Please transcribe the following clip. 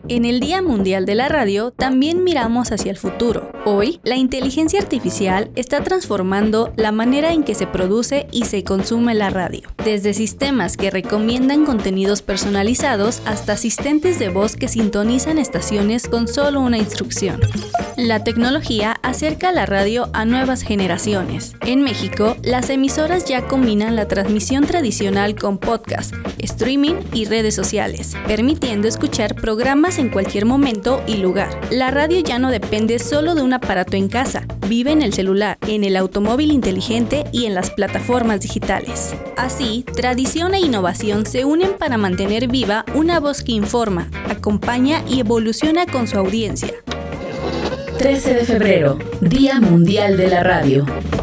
En el Día Mundial de la Radio también miramos hacia el futuro. Hoy, la inteligencia artificial está transformando la manera en que se produce y se consume la radio. Desde sistemas que recomiendan contenidos personalizados hasta asistentes de voz que sintonizan estaciones con solo una instrucción. La tecnología acerca la radio a nuevas generaciones. En México, las emisoras ya combinan la transmisión tradicional con podcast, streaming y redes sociales, permitiendo escuchar programas en cualquier momento y lugar. La radio ya no depende solo de un aparato en casa, vive en el celular, en el automóvil inteligente y en las plataformas digitales. Así, tradición e innovación se unen para mantener viva una voz que informa, acompaña y evoluciona con su audiencia. 13 de febrero, Día Mundial de la Radio.